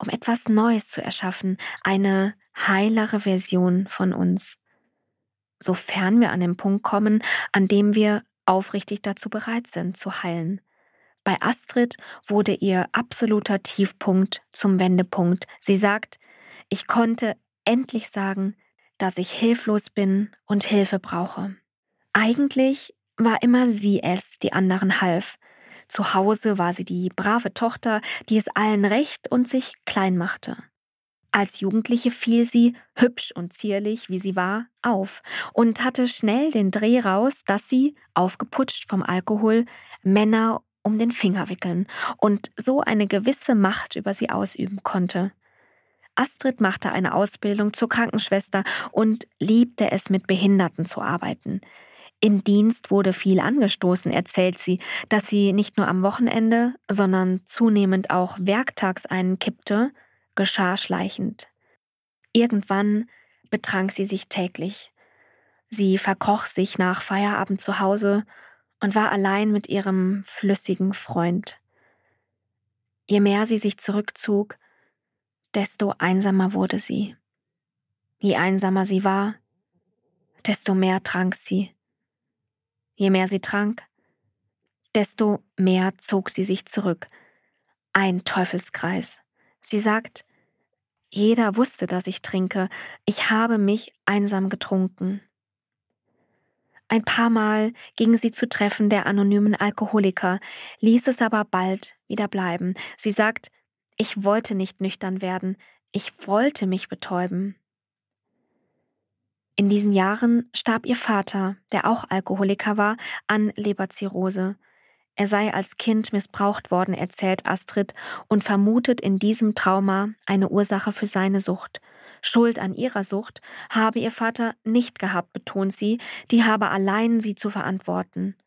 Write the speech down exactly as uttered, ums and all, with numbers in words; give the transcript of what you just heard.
um etwas Neues zu erschaffen, eine heilere Version von uns, sofern wir an den Punkt kommen, an dem wir aufrichtig dazu bereit sind, zu heilen. Bei Astrid wurde ihr absoluter Tiefpunkt zum Wendepunkt. Sie sagt, ich konnte endlich sagen, dass ich hilflos bin und Hilfe brauche. Eigentlich war immer sie es, die anderen half. Zu Hause war sie die brave Tochter, die es allen recht und sich klein machte. Als Jugendliche fiel sie, hübsch und zierlich wie sie war, auf und hatte schnell den Dreh raus, dass sie, aufgeputscht vom Alkohol, Männer um den Finger wickeln und so eine gewisse Macht über sie ausüben konnte. Astrid machte eine Ausbildung zur Krankenschwester und liebte es, mit Behinderten zu arbeiten. Im Dienst wurde viel angestoßen, erzählt sie, dass sie nicht nur am Wochenende, sondern zunehmend auch werktags einen kippte, geschah schleichend. Irgendwann betrank sie sich täglich. Sie verkroch sich nach Feierabend zu Hause und war allein mit ihrem flüssigen Freund. Je mehr sie sich zurückzog, desto einsamer wurde sie. Je einsamer sie war, desto mehr trank sie. Je mehr sie trank, desto mehr zog sie sich zurück. Ein Teufelskreis. Sie sagt, jeder wusste, dass ich trinke. Ich habe mich einsam getrunken. Ein paar Mal ging sie zu Treffen der anonymen Alkoholiker, ließ es aber bald wieder bleiben. Sie sagt, ich wollte nicht nüchtern werden, ich wollte mich betäuben. In diesen Jahren starb ihr Vater, der auch Alkoholiker war, an Leberzirrhose. Er sei als Kind missbraucht worden, erzählt Astrid, und vermutet in diesem Trauma eine Ursache für seine Sucht. Schuld an ihrer Sucht habe ihr Vater nicht gehabt, betont sie, die habe allein sie zu verantworten.